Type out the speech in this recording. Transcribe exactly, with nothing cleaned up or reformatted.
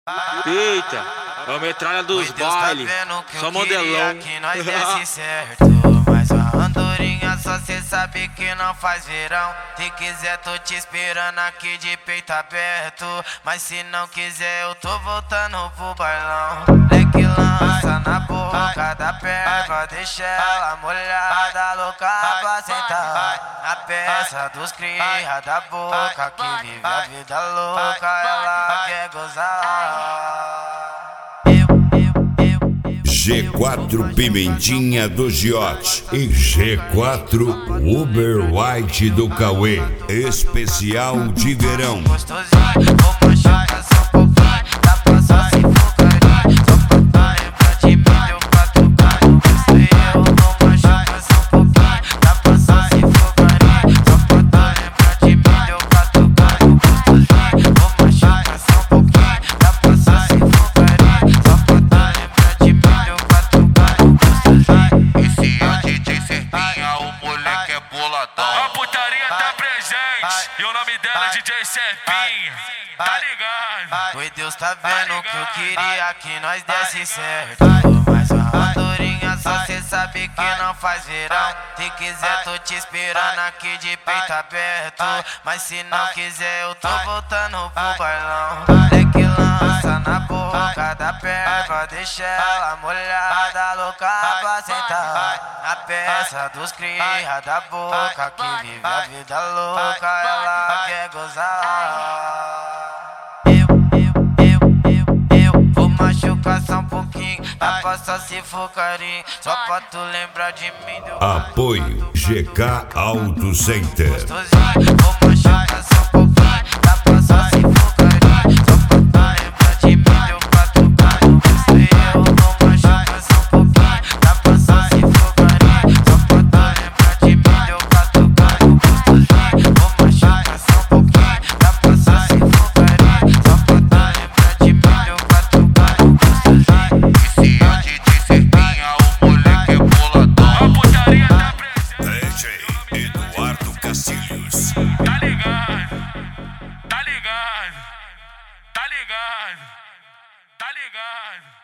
Eita, é a metralha dos bailes, tá só modelão. Que nós desce certo, mas a andorinha só cê sabe que não faz verão. Se quiser tô te esperando aqui de peito aberto, mas se não quiser eu tô voltando pro bailão. Leque lança na boca da perva, deixa ela molhada, louca pra sentar. A peça dos cria da boca que vive a vida louca, ela quer gozar. G quatro Pimentinha do Giote e G quatro Uber White do Cauê, especial de verão. Gostosinho, vou machucar só um pouquinho, dá pra só se focar. Só pra lembrar de mim, deu pra tocar. Gostei, eu vou machucar só um pouquinho, dá pra só se focar. Só pra lembrar de mim, deu pra tocar. Gostosinho, vou machucar só um pouquinho, dá pra só se focar. Só pra lembrar de mim, deu pra tocar. Gostosinho. Esse é o D J Serpinha, o moleque é boladão. A putaria tá presente e o nome dela é D J Serpinha. Tá ligado? Oi, Deus tá vendo que eu queria que nós desse certo, mas a andorinha só cê sabe que não faz verão. Se quiser tô te esperando aqui de peito aberto, mas se não quiser eu tô voltando pro bailão. Leque lança na boca da perva, deixa ela molhada, louca pra sentar. A peça dos cria da boca que vive a vida louca, ela quer gozar. Machucar só um pouquinho, dá pra só se focarinho, só pra tu lembrar de mim. Apoio G K Auto Center. Gostosinho, vou machucar só um pouquinho, dá pra só se focarinho, só pra tu lembrar de mim, deu pra tocar. Gostei, eu vou machucar só um pouquinho, dá pra só se focarinho, só pra tu lembrar de mim, deu pra tocar. Gostosinho, vou machucar só um pouquinho, dá pra só se focarinho, só pra tu lembrar de mim, deu pra tocar. Esse é o D J Serpinha, o moleque é boladão. A putaria tá presente. D J Eduardo Castilhos. Tá ligado? Tá ligado? Tá ligado? Tá ligado?